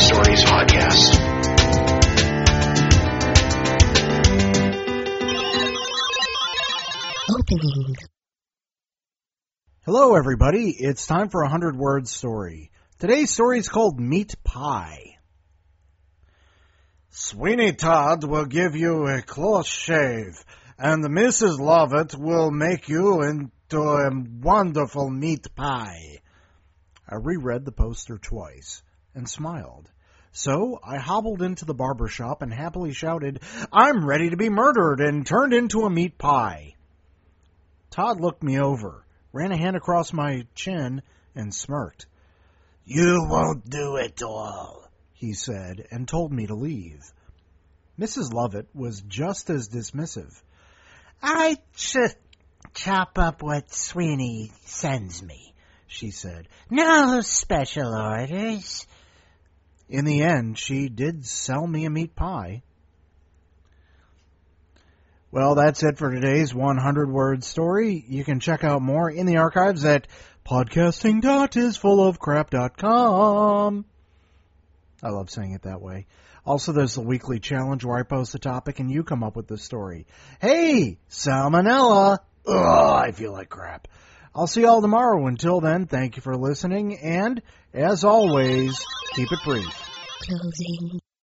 Stories podcast. Opening. Hello, everybody. It's time for a 100-word story. Today's story is called Meat Pie. Sweeney Todd will give you a close shave, and Mrs. Lovett will make you into a wonderful meat pie. I reread the poster twice and smiled. So I hobbled into the barber shop and happily shouted, "I'm ready to be murdered," and turned into a meat pie. Todd looked me over, ran a hand across my chin, and smirked. "You won't do it all," he said, and told me to leave. Mrs. Lovett was just as dismissive. "I just chop up what Sweeney sends me," she said. "No special orders." In the end, she did sell me a meat pie. Well, that's it for today's 100-word story. You can check out more in the archives at podcasting.isfullofcrap.com. I love saying it that way. Also, there's the weekly challenge where I post a topic and you come up with the story. Hey, salmonella! Ugh, I feel like crap. I'll see you all tomorrow. Until then, thank you for listening, and, as always, keep it brief. Closing.